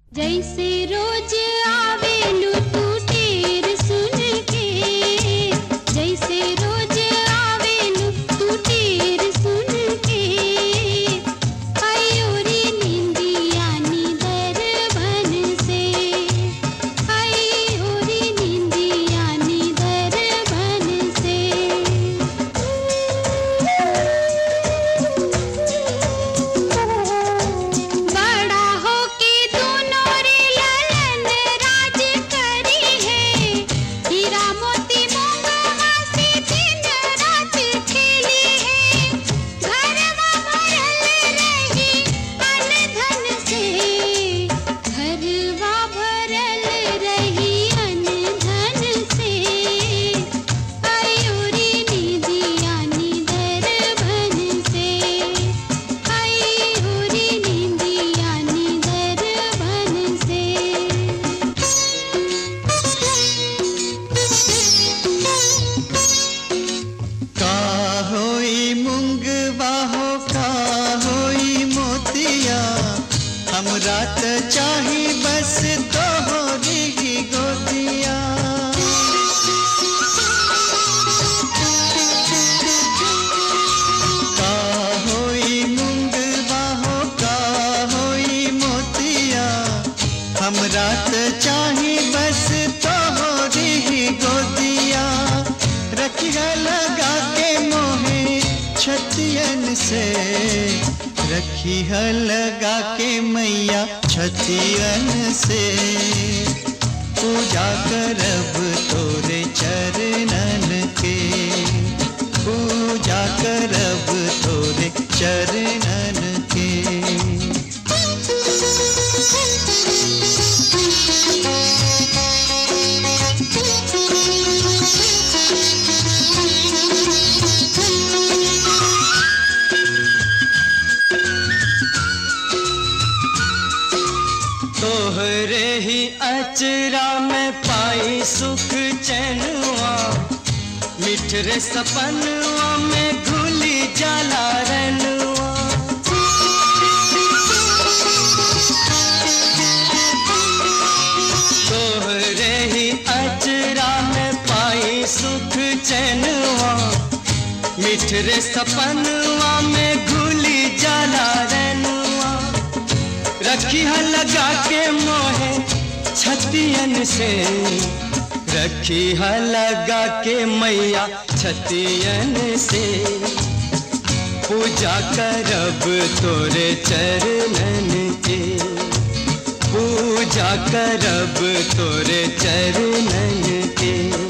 जैसे रोज आवेलू तू टेर सुन के, जैसे रोज आवेलू तू टेर सुन के, आयोरी निंदिया निदर बन से, आयोरी निंदिया निदर बन से। बड़ा होके दोनों रे ललन राज करी है, हीरा मोती मूंगवा से दिन रात खेली है, घरवा भरल रही अन धन से, घरवा भरल रही अन धन से, आयोरी निदिया निदर बन से, आयोरी निदिया निदर बन से। का होई मुंगवा हो का होई मोतिया, हमरा त चाही बस तोहरी ही गोदिया। का होई मुंगवा हो का होई मोतिया, हमरा त चाही बस तोहरी ही गोदिया। रखिया लगा के मोहे छतियन से, रखिया लगा के मैया छतियन से, पूजा करब तोरे चरणन के, पूजा करब तोरे चरणन के। तोहरे ही अचरा में पाई सुख चैनवा, मिठरे सपनवा में घुली जाला रनवा। तोहरे ही अचरा में पाई सुख चैनवा, मिठरे सपनवा में घुली जाला रनवा। रखी है लगा के मोहे छतियन से, रखी है लगा के मैया छतियन से, पूजा करब तोरे चरणन के, पूजा करब तोरे चरणन के।